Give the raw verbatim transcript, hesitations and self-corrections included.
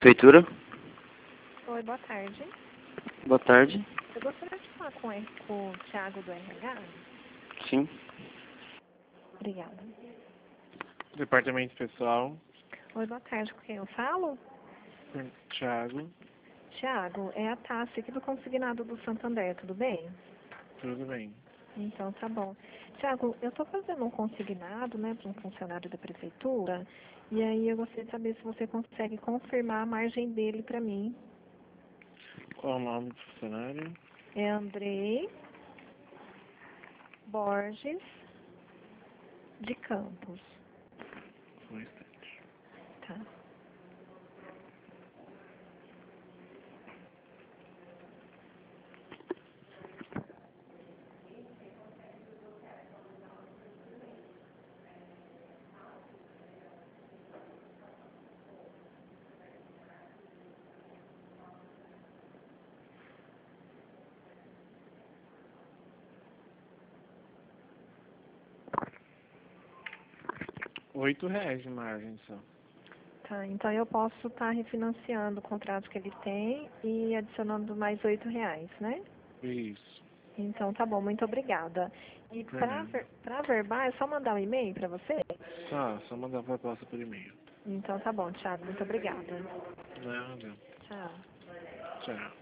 Prefeitura. Oi, boa tarde. Boa tarde. Eu gostaria de falar com, o- com o Thiago do R H. Sim. Obrigada. Departamento Pessoal, Oi, boa tarde. Com quem eu falo? Thiago, Thiago, é a Tassi aqui do Consignado do Santander, tudo bem? tudo bem. Então, tá bom. Thiago, eu estou fazendo um consignado, né, para um funcionário da prefeitura, e aí eu gostaria de saber se você consegue confirmar a margem dele para mim. Qual o nome do funcionário? É Andrei Borges de Campos. Um instante. Tá. Oito reais de margem só. Tá, então eu posso estar refinanciando o contrato que ele tem e adicionando mais oito reais, né? Isso. Então tá bom, muito obrigada. E Por para nada. para verbal é só mandar um e-mail para você? Tá, só mandar a proposta por e-mail. Então tá bom, Thiago, muito obrigada. Nada. Tchau. Tchau.